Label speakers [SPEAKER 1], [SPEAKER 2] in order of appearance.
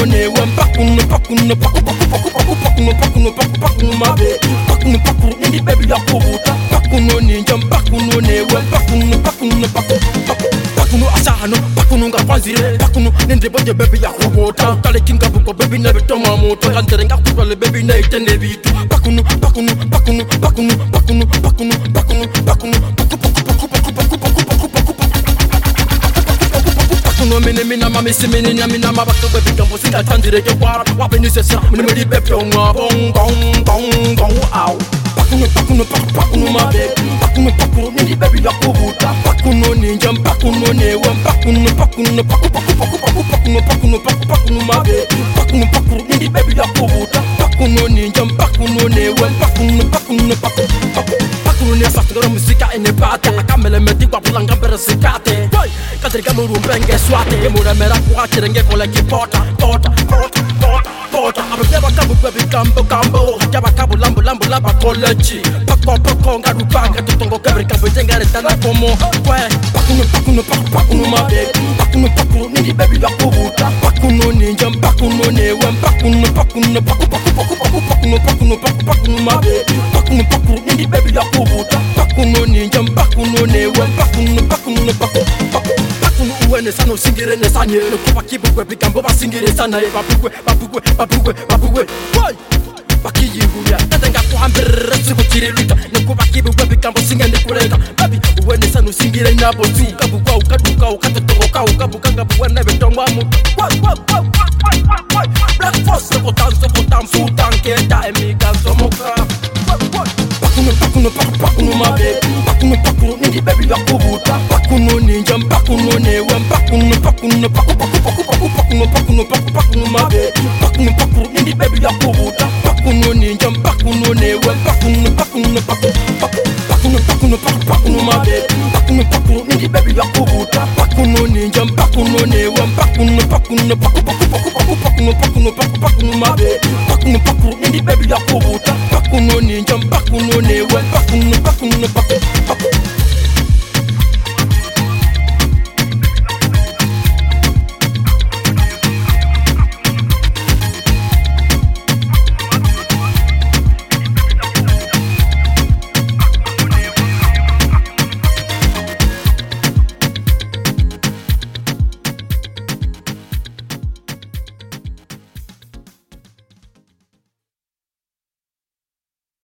[SPEAKER 1] ne wen pakuno pakuno paku paku paku paku pakuno pakuno paku pakuno mabe pakuno paku ndi baby ya kubuta pakuno ni jam pakuno ne wen pakuno pakuno paku pakuno asahano pakuno ngakwanzire pakuno nende boje baby ya kubuta kale kinga buko baby na betoma moto kantere ngakutwale baby na itende bitu pakuno pakuno pakuno pakuno pakuno pakuno pakuno pakuno paku paku paku paku paku paku paku paku no mene mina mami simini na mina mabaka baby gambo singa tandire ke kwara wape ni sesa mene medi pepe onwa bong bong bong bong au pakuno pakuno pakuno mabe pakuno pakuno ni baby ya kubuta pakuno ninja pakuno ne wan pakuno pakuno paku paku paku paku pakuno pakuno paku pakuno mabe pakuno pakuno ni baby ya kubuta pakuno ninja pakuno ne wan pakuno pakuno paku pakuno ne sakura musika ene pata kamele meti kwa pulanga beresikate kadri kamuru mbenge swate mura mera kwa chirenge kole ki pota pota pota pota pota abeba kabu baby kambo kambo jaba kabu lambo lambo laba college pako pako ngaru banga tutongo kabri kambo tengare tana komo kwe pakuno pakuno pakuno mabe pakuno pakuno ni baby ya kubuta pakuno ninja pakuno ne wan pakuno pakuno paku paku paku paku pakuno pakuno paku pakuno mabe pakuno pakuno ni baby ya kubuta pakuno ninja pakuno ne wan pakuno pakuno paku uwene sano singire ne sanye no kuba kibukwe bigambo basingire sana e babugwe why bakiyibuya ndatenga kuhambira sikutire luta no kuba kibukwe bigambo singende kureka babi uwene sano singire nabo tu kabukwa ukaduka ukatotoka ukabukanga buwene betongwa mu black force ko tanso futanke da emiga somoka pakuno pakuno mabe pakuno ni baby ya kubuta pakuno ninja pakuno ne wan pakuno pakuno paku paku paku paku pakuno pakuno mabe pakuno ni baby ya kubuta pakuno ninja pakuno ne wan pakuno paku pakuno mabe pakuno ni baby ya kubuta pakuno ninja pakuno ne wan pakuno paku paku pakuno mabe pakuno ni baby ya kubuta pakuno ninja pakuno ne wan pakuno paku